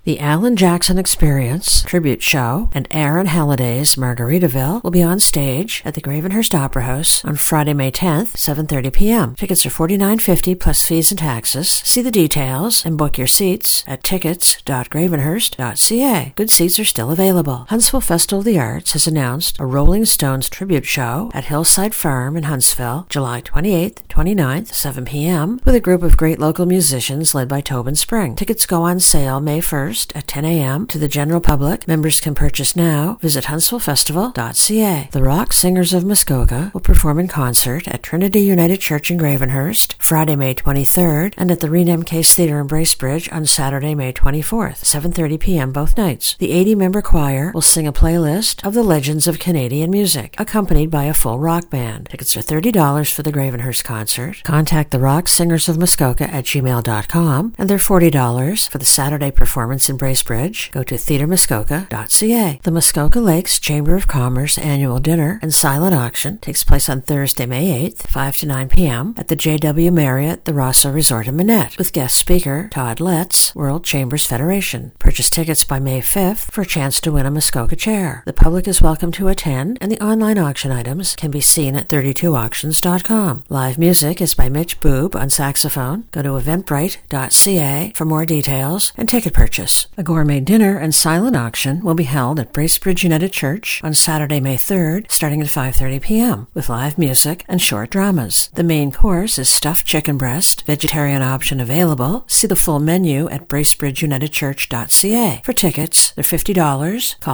The Alan Jackson Experience tribute show and Aaron Halliday's Margaritaville will be on stage at the Gravenhurst Opera House on Friday, May 10th, 7:30 p.m. Tickets are $49.50 plus fees and taxes. See the details and book your seats at tickets.gravenhurst.ca. Good seats are still available. Huntsville Festival of the Arts has announced a Rolling Stones tribute show at Hillside Farm in Huntsville, July 28th, 29th, 7 p.m. with a group of great local musicians led by Tobin Spring. Tickets go on sale May 1st at 10 a.m. to the general public. Members can purchase now. Visit huntsvillefestival.ca. The Rock Singers of Muskoka will perform in concert at Trinity United Church in Gravenhurst Friday, May 23rd, and at the Renem Case Theater in Bracebridge on Saturday, May 24th, 7:30 p.m. both nights. The 80-member choir will sing a playlist of the legends of Canadian music, accompanied by a full rock band. Tickets are $30 for the Gravenhurst concert. Contact the Rock Singers of Muskoka at gmail.com, and they're $40 for the Saturday performance in Bracebridge. Go to theatremuskoka.ca. The Muskoka Lakes Chamber of Commerce annual dinner and silent auction takes place on Thursday, May 8th, 5 to 9 p.m. at the JW Marriott, the Rosso Resort in Manette, with guest speaker Todd Letts, World Chambers Federation. Purchase tickets by May 5th for a chance to win a Muskoka chair. The public is welcome to attend, and the online auction items can be seen at 32auctions.com. Live music is by Mitch Boob on saxophone. Go to eventbrite.ca for more details and ticket purchase. A gourmet dinner and silent auction will be held at Bracebridge United Church on Saturday, May 3rd, starting at 5:30 p.m. with live music and short dramas. The main course is stuffed chicken breast, vegetarian option available. See the full menu at bracebridgeunitedchurch.ca. For tickets, they're $50. Call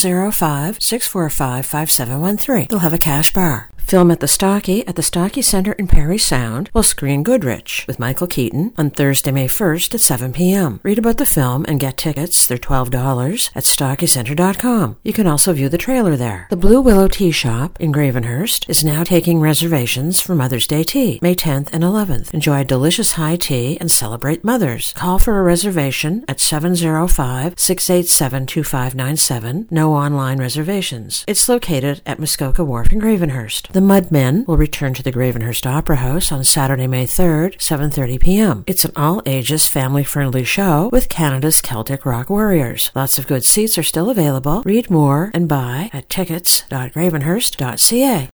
705-645-5713. They'll have a cash bar. Film at the Stocky Center in Perry Sound will screen Goodrich with Michael Keaton on Thursday, May 1st at 7 p.m. Read about the film and get tickets. They're $12 at stockycenter.com. You can also view the trailer there. The Blue Willow Tea Shop in Gravenhurst is now taking reservations for Mother's Day tea, May 10th and 11th. Enjoy delicious high tea and celebrate mothers. Call for a reservation at 705-687-2597. No online reservations. It's located at Muskoka Wharf in Gravenhurst. The Mudmen will return to the Gravenhurst Opera House on Saturday, May 3rd, 7:30 p.m. It's an all-ages, family-friendly show with Canada's Celtic rock warriors. Lots of good seats are still available. Read more and buy at tickets.gravenhurst.ca.